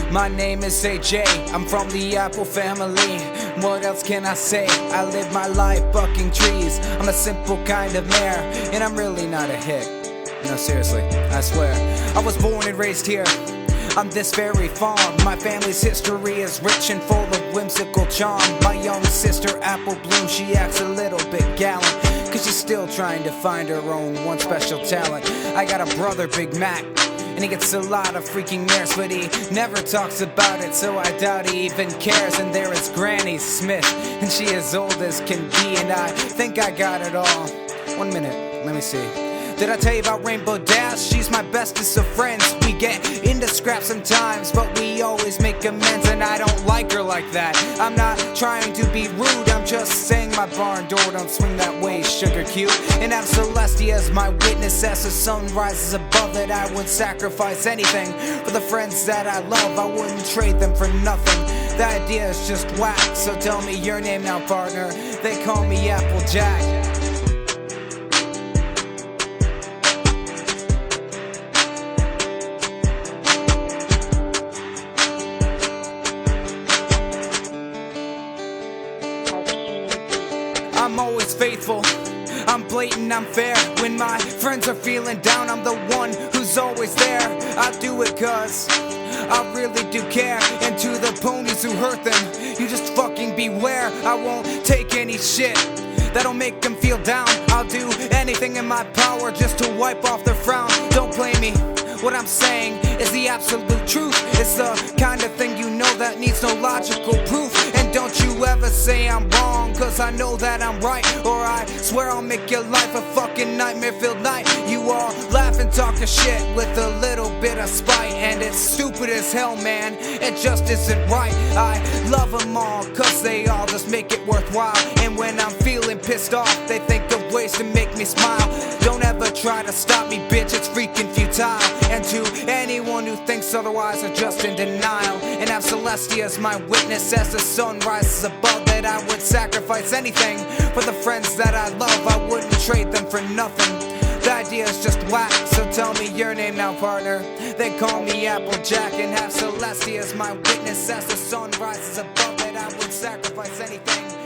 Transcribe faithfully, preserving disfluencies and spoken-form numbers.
My name is A J, I'm from the Apple family. What else can I say? I live my life bucking trees. I'm a simple kind of mayor, and I'm really not a hick. No, seriously, I swear. I was born and raised here on this very farm. My family's history is rich and full of whimsical charm. My young sister Apple Bloom, she acts a little bit gallant, cause she's still trying to find her own one special talent. I got a brother, Big Mac, and he gets a lot of freaking mirrors, but he never talks about it, so I doubt he even cares. And there is Granny Smith, and she as old as can be, and I think I got it all. One minute, let me see. Did I tell you about Rainbow Dash? She's my bestest of friends. We get into scraps sometimes, but we always make amends, and I don't like her like that. I'm not trying to be rude, I'm just saying my barn door don't swing that way, sugar cute. And have Celestia as my witness. As the sun rises above it, I would sacrifice anything for the friends that I love. I wouldn't trade them for nothing. The idea is just whack, so tell me your name now, partner. They call me Applejack. I'm always faithful, I'm blatant, I'm fair. When my friends are feeling down, I'm the one who's always there. I do it cause I really do care. And to the ponies who hurt them, you just fucking beware. I won't take any shit that'll make them feel down. I'll do anything in my power just to wipe off their frown. Don't blame me, what I'm saying is the absolute truth. It's the kind of thing you know that needs no logical proof. And don't you ever say I'm wrong, cause I know that I'm right, or I swear I'll make your life a fucking nightmare-filled night. You all laugh and talk a shit with a little bit of spite, and it's stupid as hell, man, it just isn't right. I love them all, cause they all just make it worthwhile. And when I'm feeling pissed off, they think of ways to make me smile. Don't ever try to stop me, bitch, it's freaking futile. And to anyone who thinks otherwise are just in denial. And have Celestia as my witness. As the sun rises above it, I would sacrifice anything for the friends that I love. I wouldn't trade them for nothing. The idea is just whack, so tell me your name now, partner. They call me Applejack, and have Celestia as my witness. As the sun rises above it, I would sacrifice anything